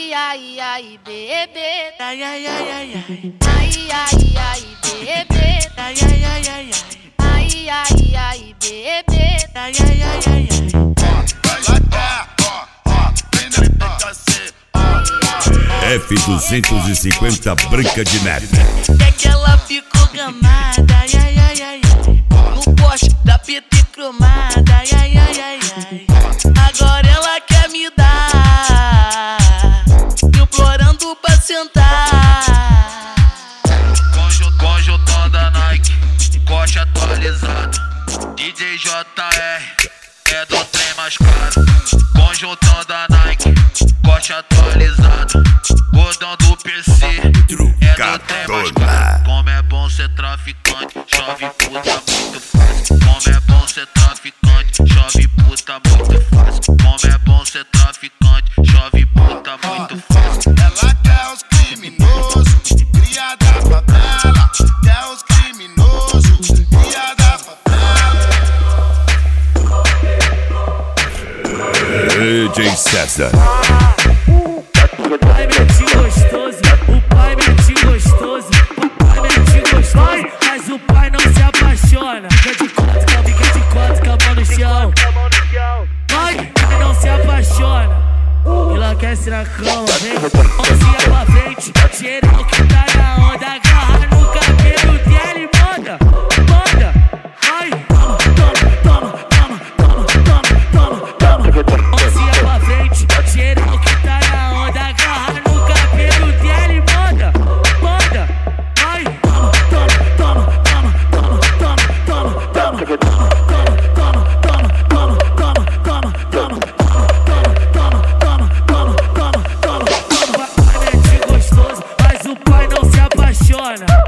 Ai, ai, ai, bebê. Ai, ai, ai, ai, ai. Ai, ai, ai, bebê. Ai, ai, ai, ai, ai. Ai, ai, ai, bebê. Ai, ai, ai, ai, ai. F250 Branca de Neve. É que ela ficou gamada, ai, ai, ai, ai, ai. No poste da PT cromada, ai, ai, ai, ai, ai. Agora ela quer me dar, implorando pra sentar. Conjuntão da Nike, coxa atualizado. DJ JR, é do trem mais caro. Conjuntão da Nike, coxa atualizado. Gordão do PC, é do trem mais caro. Como é bom ser traficante, chove puta muito fácil. Como é bom ser traficante, chove puta muito fácil. Como é bom ser traficante, chove puta muito fácil. Ela quer os criminosos, cria da favela. Quer os criminosos, cria da favela. DJ César. O pai mete gostoso, o pai mete gostoso, o pai mete gostoso, mas o pai não se apaixona. Fica de quatro, com a mão no chão. Vai, não se apaixona. Enlouquece na cama, vem, mãozinha pra frente. Geral que tá na onda, agarra no cabelo dela e manda, manda. Ai, toma, toma, toma, toma, toma, toma, toma, toma. Mãozinha pra frente, geral que tá na onda, agarra no cabelo dela e manda, manda. Ai, toma, toma, toma, toma, toma, toma, toma, toma. Mas o pai não se apaixona.